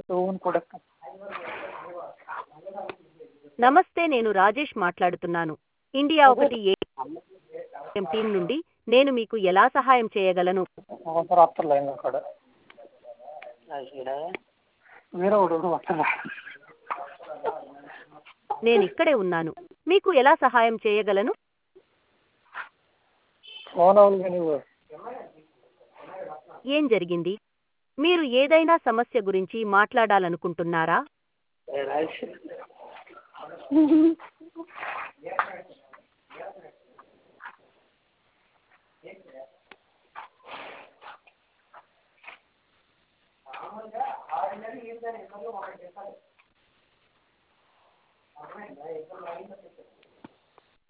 Own product. నమస్తే, నేను రాజేష్ మాట్లాడుతున్నాను. ఇండియా ఒకటి టీం నుండి. నేను మీకు ఎలా సహాయం చేయగలను? సార్ వస్తారు లైన్ అక్కడ వేరే ఒకటి వస్తారా? నేను ఇక్కడే ఉన్నాను. మీకు ఎలా సహాయం చేయగలను? ఫోన్ అవ్వాలి కానీ ఏం జరిగింది? మీరు ఏదైనా సమస్య గురించి మాట్లాడాలనుకుంటున్నారా?